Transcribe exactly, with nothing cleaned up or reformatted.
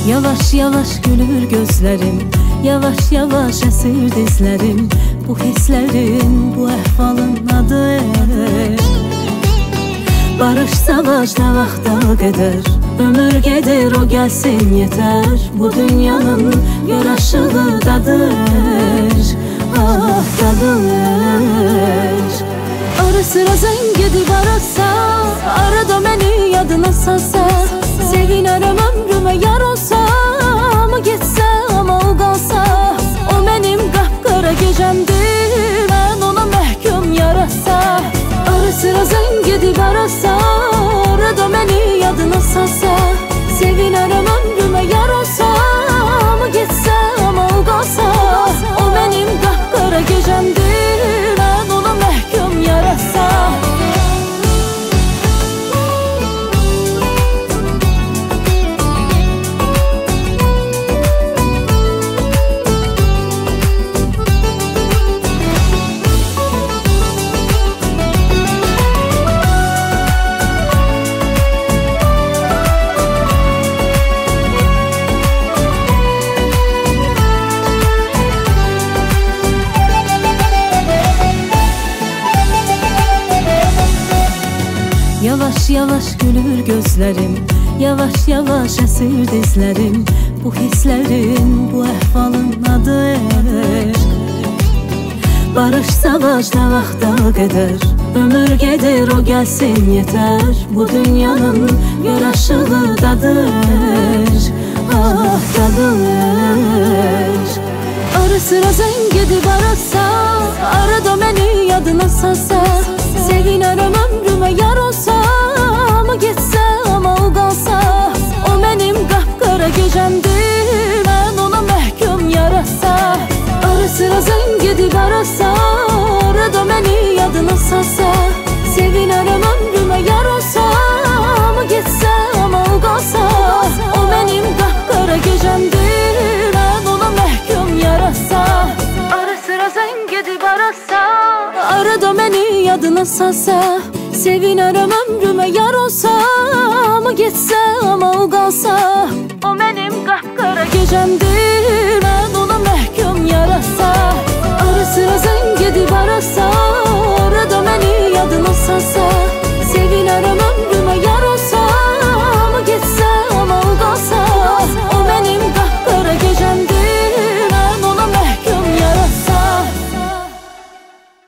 Yavaş yavaş gülür gözlerim, yavaş yavaş əsir dizlerim. Bu hislerin, bu əhvalın adı eşq. Barış savaş ne vaxta qədər, ömür gedir o gəlsin yeter. Bu dünyanın yaraşığı dadı eşq, ah dadı eşq. Ara sıra zəng edib arasa, arada məni yadına salsa. Sevinərəm ömrümə yar olsa, ama getsə, ama o qalsa. O mənim qapqara gecəmdir, mən ona məhkum yarasa. Ara sıra zəng edib arasa, arada məni yadına salsa. Sevinərəm ömrümə yar olsa, ama getsə, ama o qalsa. O mənim qapqara gecəmdir, mən ona məhkum yarasa. Yavaş yavaş gülür gözlerim, yavaş yavaş əsir dizlerim. Bu hislerin, bu əhvalın adı eşq. Barış savaş ne vaxta qədər, ömür gedir o gəlsin yeter. Bu dünyanın yaraşığı dadı eşq, ah dadı eşq. Ara sıra zəng edib arasa, arada məni yadına salsa. Sevinərəm ömrümə yar olsa, ama getsə, ama o qalsa. O mənim qapqara gecəmdir, mən ona məhkum yarasa. Ara sıra zəng edib arasa, arada məni yadına salsa. Sevinərəm ömrümə yar olsa, ama getsə, ama o qalsa. O mənim qapqara gecəmdir, mən ona məhkum yarasa. Ara sıra zəng edib arasa, arada məni yadına salsa. Sevinərəm ömrümə yar olsa, ama getsə, ama o qalsa. O mənim qapqara gecəmdir, mən ona məhkum yarasa. Ara sıra zəng edib arasa, arada məni yadına salsa.